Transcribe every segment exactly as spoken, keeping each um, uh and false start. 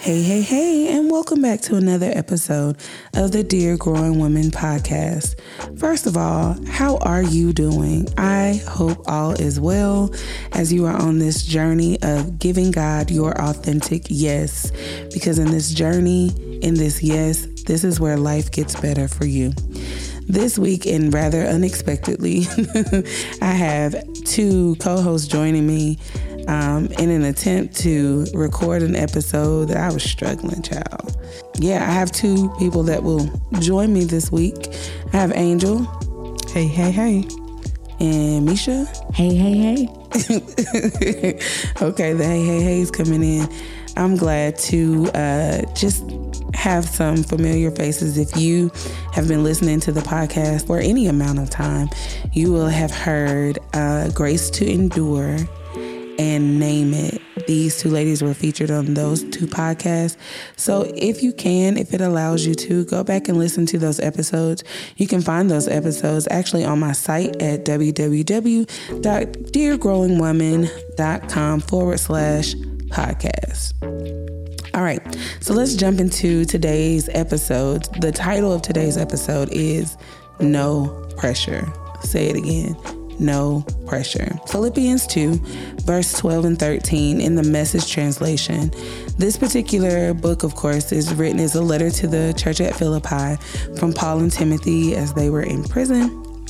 Hey, hey, hey, and welcome back to another episode of the Dear Growing Women podcast. First of all, how are you doing? I hope all is well as you are on this journey of giving God your authentic yes, because in this journey, in this yes, this is where life gets better for you. This week, and rather unexpectedly, I have two co-hosts joining me um, in an attempt to record an episode that I was struggling, child. Yeah, I have two people that will join me this week. I have Angel. Hey, hey, hey. And Misha. Hey, hey, hey. Okay, the hey, hey, hey's coming in. I'm glad to uh, just have some familiar faces. If you have been listening to the podcast for any amount of time, you will have heard uh, Grace to Endure and Name It. These two ladies were featured on those two podcasts. So if you can, if it allows you to, go back and listen to those episodes. You can find those episodes actually on my site at www.deargrowingwoman.com forward slash podcast. All right, so let's jump into today's episode. The title of today's episode is No Pressure. Say it again. No pressure. Philippians two, verse twelve and thirteen in the Message translation. This particular book, of course, is written as a letter to the church at Philippi from Paul and Timothy as they were in prison.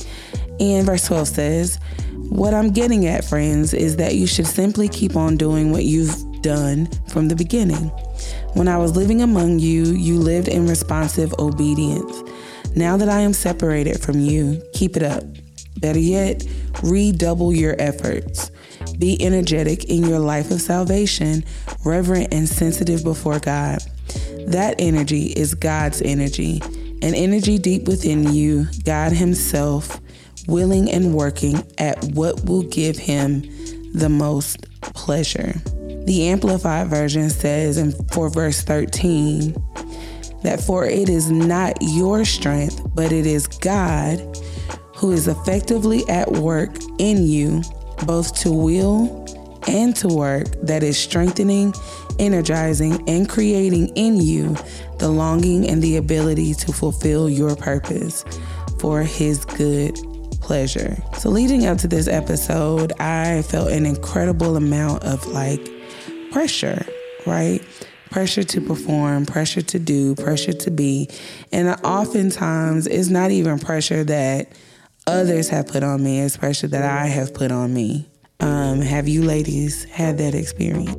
And verse twelve says, "What I'm getting at, friends, is that you should simply keep on doing what you've done from the beginning. When I was living among you, you lived in responsive obedience. Now that I am separated from you, keep it up. Better yet, redouble your efforts. Be energetic in your life of salvation, reverent and sensitive before God. That energy is God's energy, an energy deep within you, God Himself, willing and working at what will give Him the most pleasure." The Amplified Version says in for verse thirteen that for it is not your strength, but it is God who is effectively at work in you, both to will and to work, that is strengthening, energizing, and creating in you the longing and the ability to fulfill your purpose for His good pleasure. So leading up to this episode, I felt an incredible amount of like pressure, right? Pressure to perform, pressure to do, pressure to be. And oftentimes it's not even pressure that others have put on me, it's pressure that I have put on me. Um, have you ladies had that experience?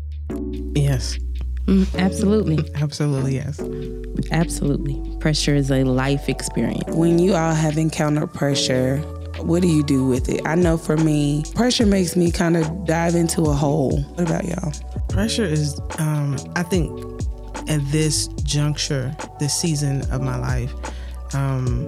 Yes. Mm, absolutely. Absolutely, yes. Absolutely. Pressure is a life experience. When you all have encountered pressure, what do you do with it? I know for me, pressure makes me kind of dive into a hole. What about y'all? Pressure is, um, I think, at this juncture, this season of my life, um,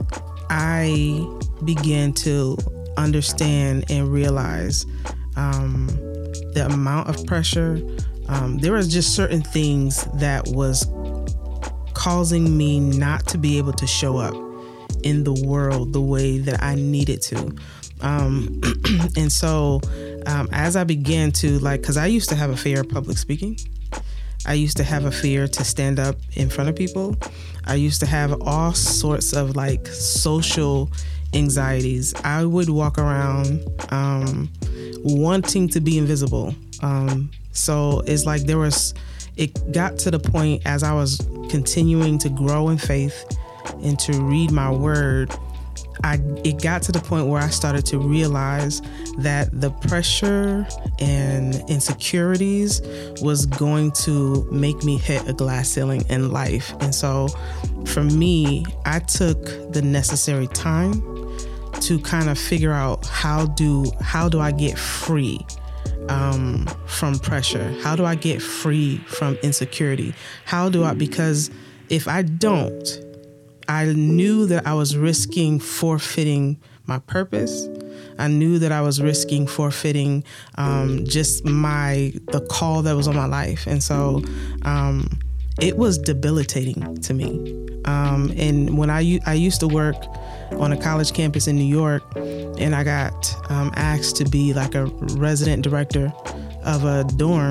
I began to understand and realize um, the amount of pressure. Um, there was just certain things that was causing me not to be able to show up in the world the way that I needed to. Um, and so um, as I began to like, cause I used to have a fear of public speaking. I used to have a fear to stand up in front of people. I used to have all sorts of like social anxieties. I would walk around um, wanting to be invisible. Um, so it's like there was, it got to the point as I was continuing to grow in faith and to read my word, I it got to the point where I started to realize that the pressure and insecurities was going to make me hit a glass ceiling in life. And so for me, I took the necessary time to kind of figure out how do how do I get free um, from pressure? How do I get free from insecurity? How do I, because if I don't, I knew that I was risking forfeiting my purpose. I knew that I was risking forfeiting um, just my the call that was on my life. And so um, it was debilitating to me. Um, and when I, I used to work on a college campus in New York, and I got um, asked to be like a resident director of a dorm.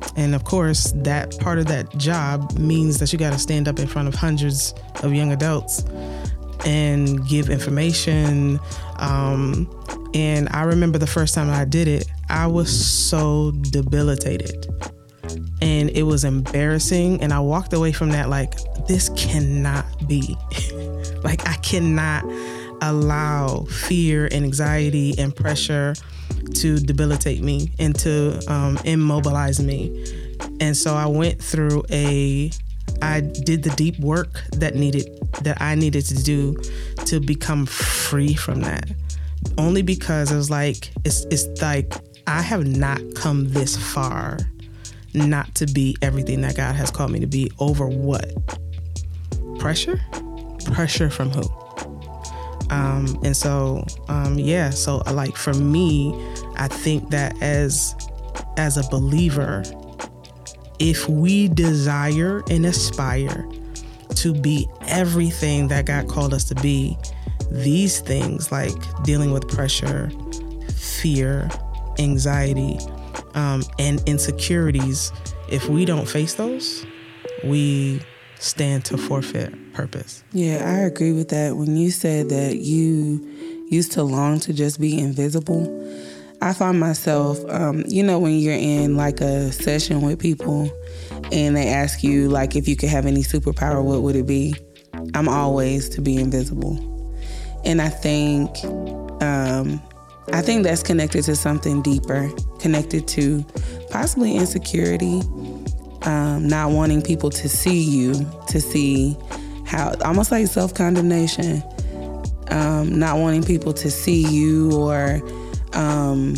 And of course, that part of that job means that you got to stand up in front of hundreds of young adults and give information. Um, and I remember the first time I did it, I was so debilitated and it was embarrassing. And I walked away from that like, this cannot be. Like, I cannot allow fear and anxiety and pressure to debilitate me and to um, immobilize me. And so I went through a, I did the deep work that needed, that I needed to do to become free from that. Only because it was like, it's, it's like, I have not come this far not to be everything that God has called me to be over what? Pressure? Pressure from who? Um, and so, um, yeah, so like for me, I think that as, as a believer, if we desire and aspire to be everything that God called us to be, these things like dealing with pressure, fear, anxiety, um, and insecurities, if we don't face those, we stand to forfeit purpose. Yeah, I agree with that. When you said that you used to long to just be invisible, I find myself, um, you know, when you're in like a session with people and they ask you like if you could have any superpower, what would it be? I'm always to be invisible. And I think, um, I think that's connected to something deeper, connected to possibly insecurity, um, not wanting people to see you, to see how, almost like self-condemnation, um, not wanting people to see you or, um,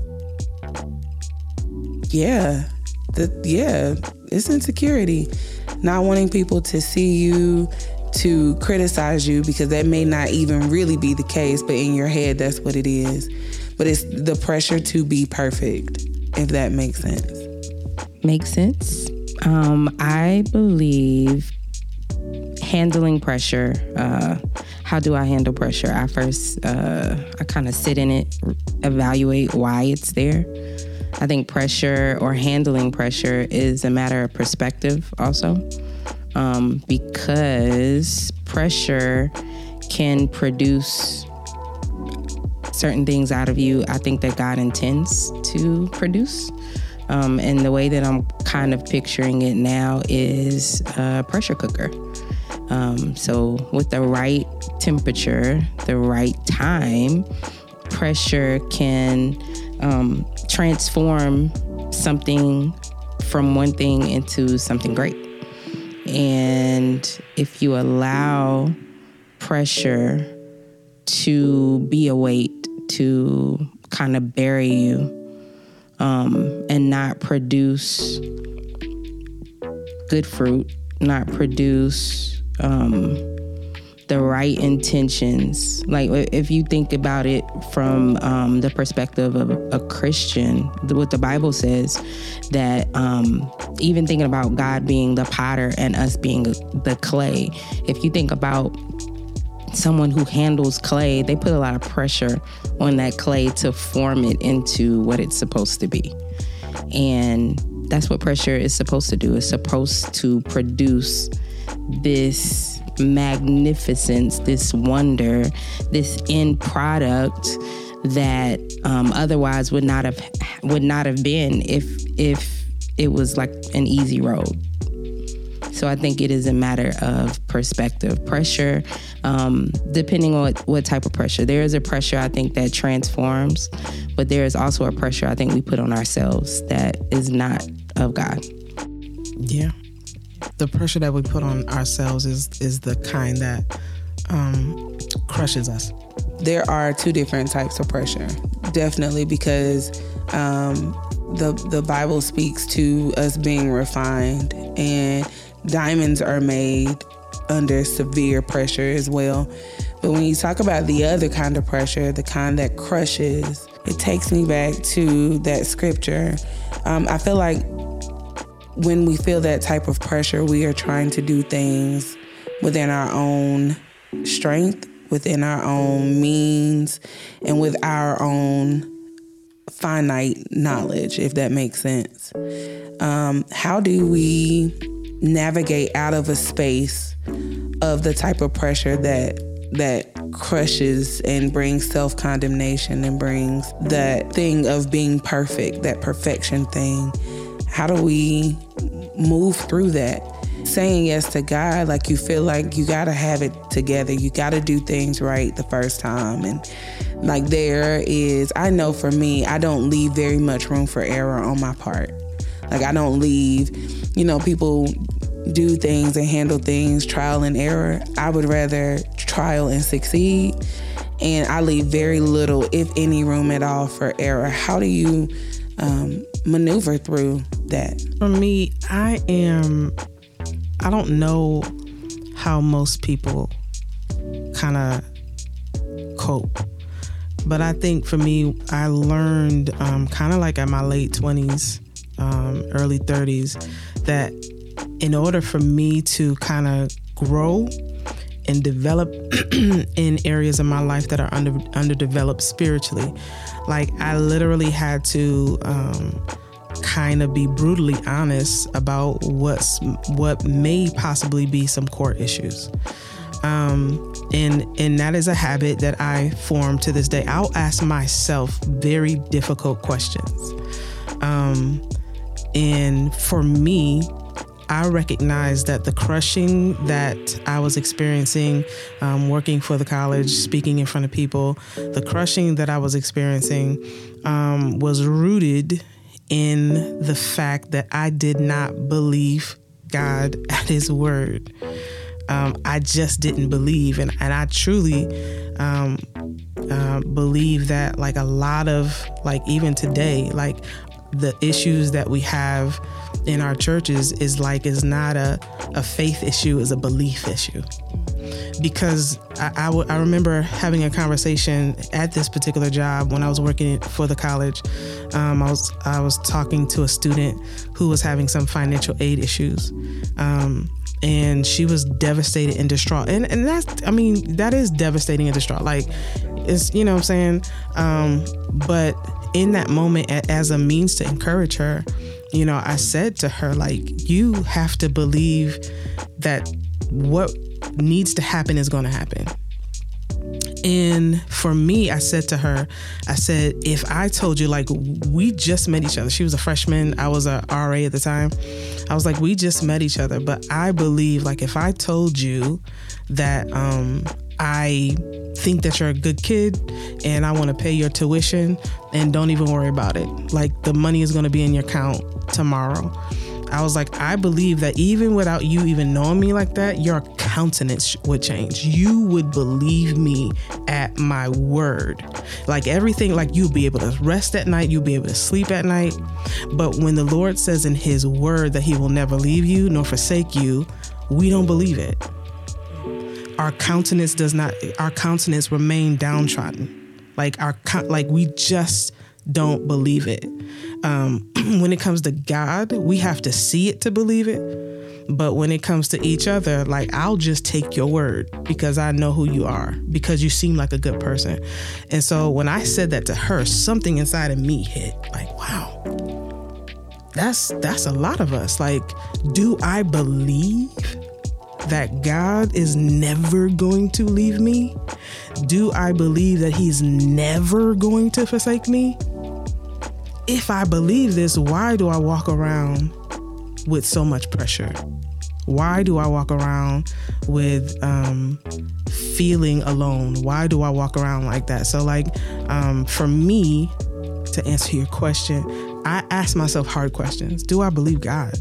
yeah, the, yeah, it's insecurity, not wanting people to see you, to criticize you, because that may not even really be the case, but in your head, that's what it is. But it's the pressure to be perfect, if that makes sense. Makes sense. Um, I believe handling pressure. Uh, how do I handle pressure? I first, uh, I kind of sit in it, evaluate why it's there. I think pressure or handling pressure is a matter of perspective also. Um, because pressure can produce certain things out of you I think that God intends to produce. Um, and the way that I'm kind of picturing it now is a pressure cooker. Um, so with the right temperature, the right time, pressure can um, transform something from one thing into something great. And if you allow pressure to be a weight, to kind of bury you, um, and not produce good fruit, not produce um, the right intentions. Like if you think about it from um, the perspective of a Christian, what the Bible says, that um, even thinking about God being the potter and us being the clay, if you think about someone who handles clay, they put a lot of pressure on that clay to form it into what it's supposed to be. And that's what pressure is supposed to do. It's supposed to produce this magnificence, this wonder, this end product that um, otherwise would not have would not have been if if it was like an easy road. So I think it is a matter of perspective. Pressure, um, depending on what, what type of pressure. There is a pressure, I think, that transforms, but there is also a pressure I think we put on ourselves that is not of God. Yeah. The pressure that we put on ourselves is, is the kind that um, crushes us. There are two different types of pressure, definitely, because um, the the Bible speaks to us being refined, and diamonds are made under severe pressure as well. But when you talk about the other kind of pressure, the kind that crushes, it takes me back to that scripture. Um, I feel like when we feel that type of pressure, we are trying to do things within our own strength, within our own means, and with our own finite knowledge, if that makes sense. Um, how do we navigate out of a space of the type of pressure that that crushes and brings self-condemnation and brings that thing of being perfect, that perfection thing? How do we move through that? Saying yes to God, like you feel like you gotta have it together. You gotta do things right the first time. And like there is, I know for me, I don't leave very much room for error on my part. Like I don't leave, you know, people do things and handle things trial and error. I would rather trial and succeed. And I leave very little, if any, room at all for error. How do you um, maneuver through that? For me, I am, I don't know how most people kind of cope. But I think for me, I learned um, kind of like at my late twenties, um, early thirties, that in order for me to kind of grow and develop in areas of my life that are under underdeveloped spiritually, like I literally had to um, kind of be brutally honest about what's what may possibly be some core issues. Um, and and that is a habit that I form to this day. I'll ask myself very difficult questions. Um, and for me, I recognize that the crushing that I was experiencing, um, working for the college, speaking in front of people, the crushing that I was experiencing um, was rooted in the fact that I did not believe God at His word. Um, I just didn't believe. And, and I truly um, uh, believe that like a lot of, like even today, like the issues that we have in our churches is like, is not a, a faith issue, is a belief issue. Because I, I, w- I remember having a conversation at this particular job when I was working for the college. Um, I was I was talking to a student who was having some financial aid issues. Um, and she was devastated and distraught. And and that's, I mean, that is devastating and distraught. Like, it's, you know what I'm saying? Um, but in that moment, as a means to encourage her, you know, I said to her, like, you have to believe that what needs to happen is going to happen. And for me, I said to her, I said, if I told you, like, we just met each other. She was a freshman. I was a R A at the time. I was like, we just met each other. But I believe, like, if I told you that um, I think that you're a good kid and I want to pay your tuition, and don't even worry about it. Like, the money is going to be in your account tomorrow. I was like, I believe that even without you even knowing me like that, your countenance would change. You would believe me at my word. Like everything, like you'll be able to rest at night, you'll be able to sleep at night. But when the Lord says in His word that He will never leave you nor forsake you, we don't believe it. Our countenance does not, our countenance remain downtrodden. Like our, like we just don't believe it. Um, when it comes to God, we have to see it to believe it. But when it comes to each other, like, I'll just take your word because I know who you are, because you seem like a good person. And so when I said that to her, something inside of me hit, like, wow, that's, that's a lot of us. Like, do I believe that God is never going to leave me? Do I believe that He's never going to forsake me? If I believe this, why do I walk around with so much pressure? Why do I walk around with um, feeling alone? Why do I walk around like that? So like, um, for me, to answer your question, I ask myself hard questions. Do I believe God?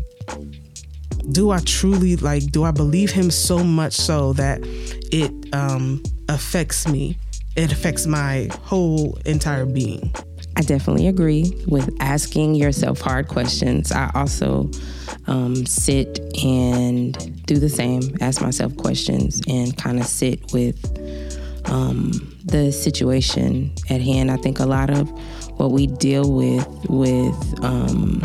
Do I truly, like, do I believe Him so much so that it um, affects me? It affects my whole entire being. I definitely agree with asking yourself hard questions. I also um, sit and do the same, ask myself questions and kind of sit with um, the situation at hand. I think a lot of what we deal with, with um,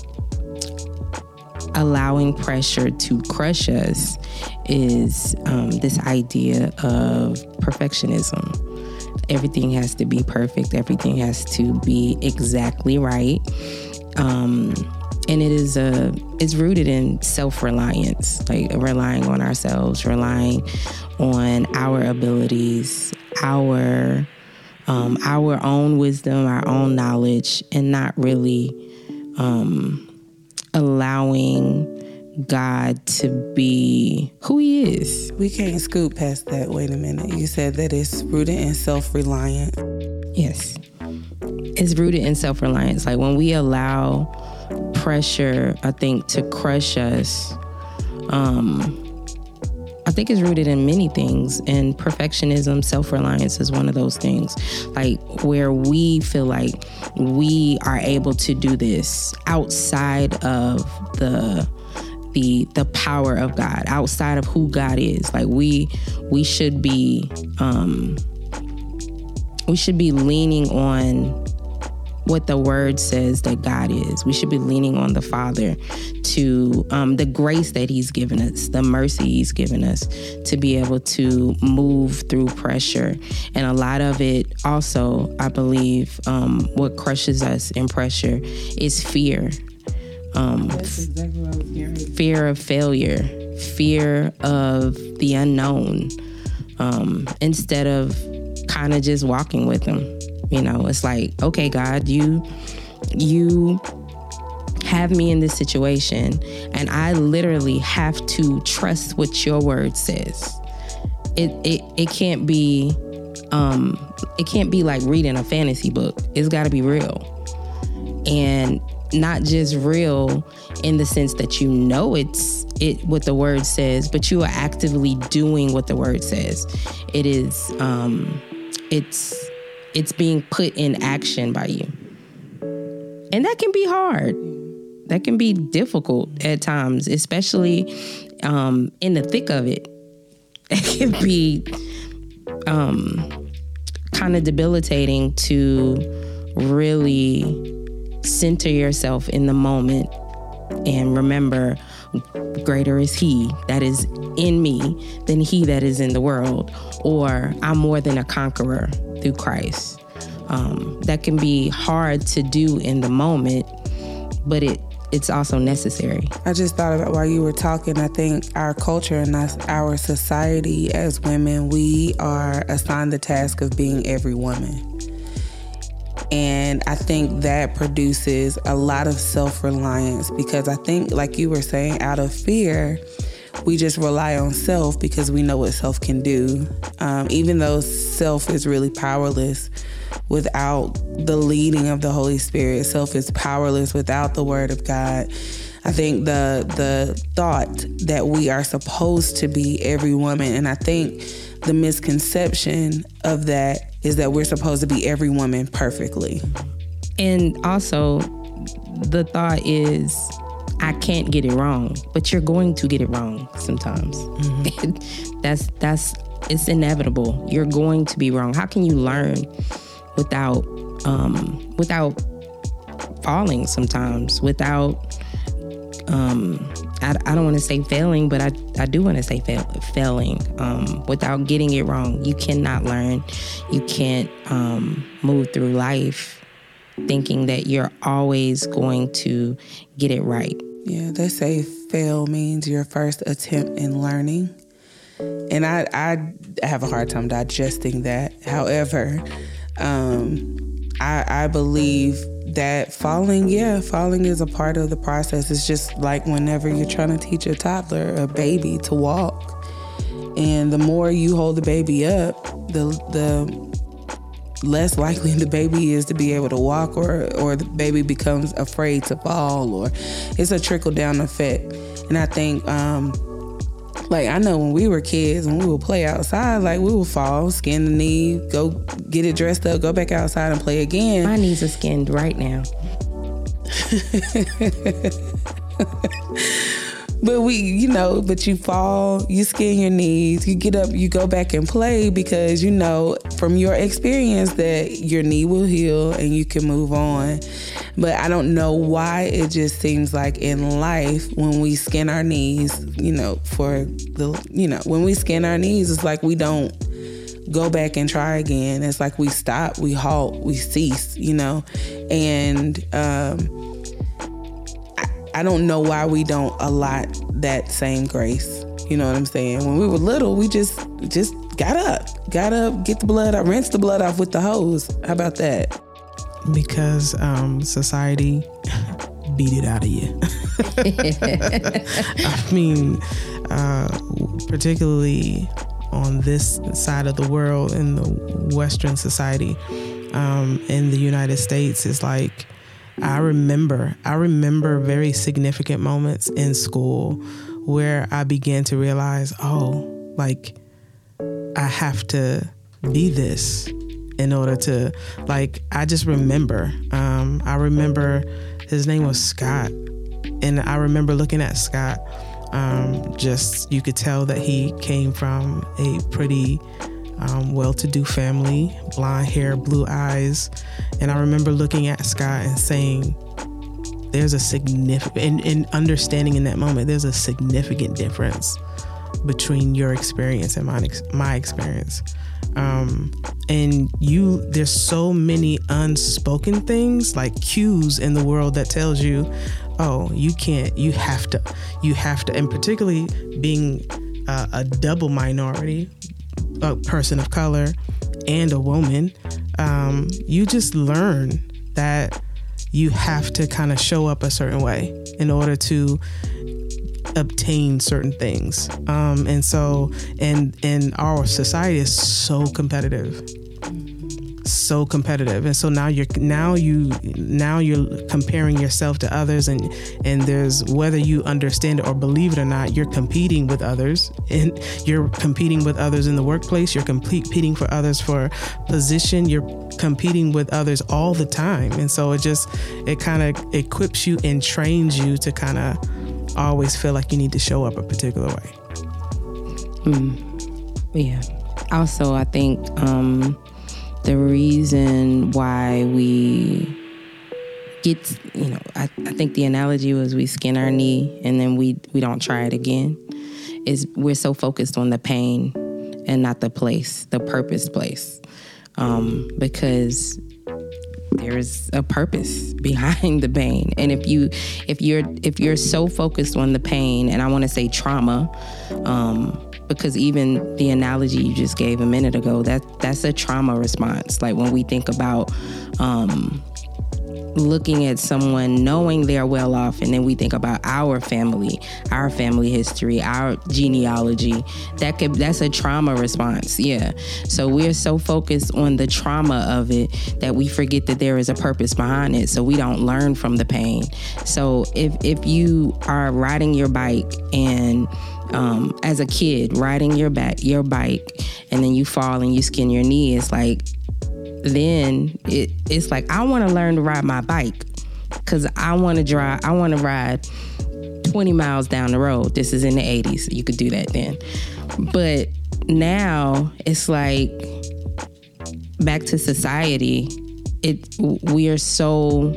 allowing pressure to crush us is um, this idea of perfectionism. everything has to be perfect. Everything has to be exactly right. Um, and it is a, it's rooted in self-reliance, like relying on ourselves, relying on our abilities, our, um, our own wisdom, our own knowledge, and not really, um, allowing God to be who he is. We can't scoot past that. Wait a minute. You said that it's rooted in self-reliance. Yes. It's rooted in self-reliance. Like when we allow pressure, I think, to crush us, um, I think it's rooted in many things. And perfectionism, self-reliance is one of those things. Like where we feel like we are able to do this outside of the the the power of God, outside of who God is. Like we we should be um, we should be leaning on what the word says that God is. We should be leaning on the Father to um, the grace that he's given us, the mercy he's given us to be able to move through pressure. And a lot of it also, I believe, um, what crushes us in pressure is fear. Um, That's exactly what I was hearing. Fear of failure, fear of the unknown, um, instead of kind of just walking with him. You know, it's like, okay, God, you, you have me in this situation, and I literally have to trust what your word says. It it it can't be, um, it can't be like reading a fantasy book. It's got to be real, and not just real in the sense that you know it's it what the word says, but you are actively doing what the word says. It is, um, it's. It's being put in action by you. And that can be hard. That can be difficult at times, especially um, in the thick of it. It can be um, kind of debilitating to really center yourself in the moment and remember, greater is he that is in me than he that is in the world, or I'm more than a conqueror through Christ. Um, that can be hard to do in the moment, but it it's also necessary. I just thought about while you were talking, I think our culture and us, our society as women, we are assigned the task of being every woman. And I think that produces a lot of self-reliance, because I think, like you were saying, out of fear, we just rely on self because we know what self can do. Um, even though self is really powerless without the leading of the Holy Spirit, self is powerless without the Word of God. I think the the thought that we are supposed to be every woman, and I think the misconception of that is that we're supposed to be every woman perfectly. And also, the thought is, I can't get it wrong, but you're going to get it wrong sometimes. Mm-hmm. that's that's it's inevitable. You're going to be wrong. How can you learn without um, without falling sometimes? Without um, I, I don't want to say failing, but I, I do want to say fail, failing. Um, without getting it wrong, you cannot learn. You can't um, move through life thinking that you're always going to get it right. Yeah, they say fail means your first attempt in learning. And I, I have a hard time digesting that. However, um, I, I believe that falling, yeah, falling is a part of the process. It's just like whenever you're trying to teach a toddler, a baby, to walk. And the more you hold the baby up, the the less likely the baby is to be able to walk, or, or the baby becomes afraid to fall, or it's a trickle-down effect. And I think, um, like, I know when we were kids, when we would play outside, like, we would fall, skin the knee, go get it dressed up, go back outside and play again. My knees are skinned right now. But we, you know, but you fall, you skin your knees, you get up, you go back and play because you know from your experience that your knee will heal and you can move on. But I don't know why it just seems like in life when we skin our knees, you know, for the, you know, when we skin our knees, it's like we don't, go back and try again. It's like we stop, we halt, we cease, you know? And um, I, I don't know why we don't allot that same grace. You know what I'm saying? When we were little, we just just got up, got up, get the blood out, rinse the blood off with the hose. How about that? Because um, society beat it out of you. I mean, uh, particularly on this side of the world, in the Western society, um, in the United States, is like, I remember, I remember very significant moments in school where I began to realize, oh, like, I have to be this in order to, like, I just remember, um, I remember his name was Scott. And I remember looking at Scott, um, just, you could tell that he came from a pretty um, well-to-do family, blonde hair, blue eyes. And I remember looking at Scott and saying, there's a significant, and, and understanding in that moment, there's a significant difference between your experience and my, my experience. Um, and you, there's so many unspoken things, like cues in the world that tells you, oh, you can't, you have to, you have to, and particularly being uh, a double minority, a person of color and a woman, um, you just learn that you have to kind of show up a certain way in order to obtain certain things. Um, and so, and, and our society is so competitive. so competitive, and so now you're now you now you're comparing yourself to others, and and there's, whether you understand it or believe it or not, you're competing with others, and you're competing with others in the workplace, you're competing for others for position, you're competing with others all the time. And so it just it kind of equips you and trains you to kind of always feel like you need to show up a particular way. Mm. Yeah. Also, I think um the reason why we get, you know, I, I think the analogy was we skin our knee and then we, we don't try it again, is we're so focused on the pain and not the place, the purpose place. Um, because there's a purpose behind the pain. And if you, if you're, if you're so focused on the pain, and I want to say trauma, um, because even the analogy you just gave a minute ago, that that's a trauma response. Like when we think about um, looking at someone, knowing they're well off, and then we think about our family, our family history, our genealogy, that could that's a trauma response. Yeah. So we're so focused on the trauma of it that we forget that there is a purpose behind it. So we don't learn from the pain. So if if you are riding your bike and Um, as a kid, riding your back, your bike, and then you fall and you skin your knee, it's like, then it, it's like, I want to learn to ride my bike because I want to drive, I want to ride twenty miles down the road. This is in the eighties. You could do that then. But now it's like, back to society, it, we are so,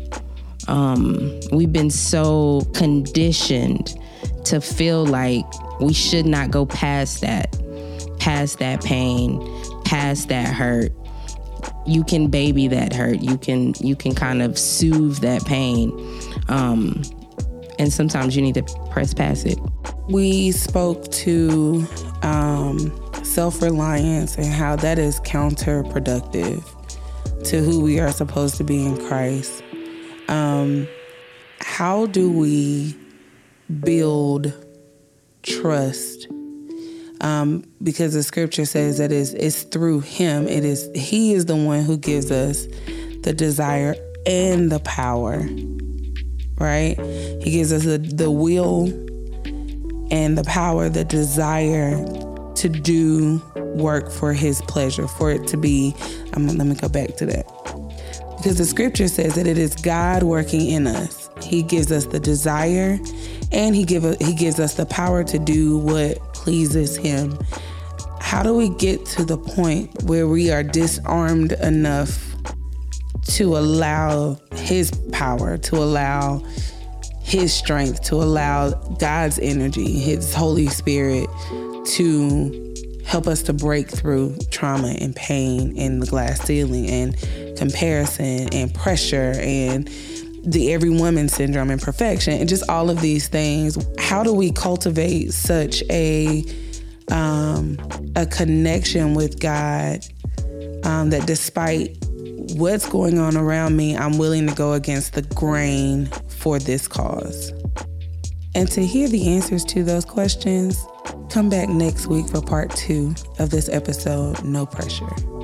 um, we've been so conditioned to feel like we should not go past that, past that pain, past that hurt. You can baby that hurt. You can you can kind of soothe that pain. Um, and sometimes you need to press past it. We spoke to um, self-reliance and how that is counterproductive to who we are supposed to be in Christ. Um, how do we build trust? Um, because the scripture says that it's, it's through him. It is, he is the one who gives us the desire and the power, right? He gives us the, the will and the power, the desire to do work for his pleasure, for it to be, um, let me go back to that. Because the scripture says that it is God working in us. He gives us the desire, and he give he gives us the power to do what pleases him. How do we get to the point where we are disarmed enough to allow his power, to allow his strength, to allow God's energy, his Holy Spirit to help us to break through trauma and pain and the glass ceiling and comparison and pressure and the every woman syndrome and perfection and just all of these things. How do we cultivate such a um, a connection with God um, that despite what's going on around me, I'm willing to go against the grain for this cause? And to hear the answers to those questions, come back next week for part two of this episode, No Pressure.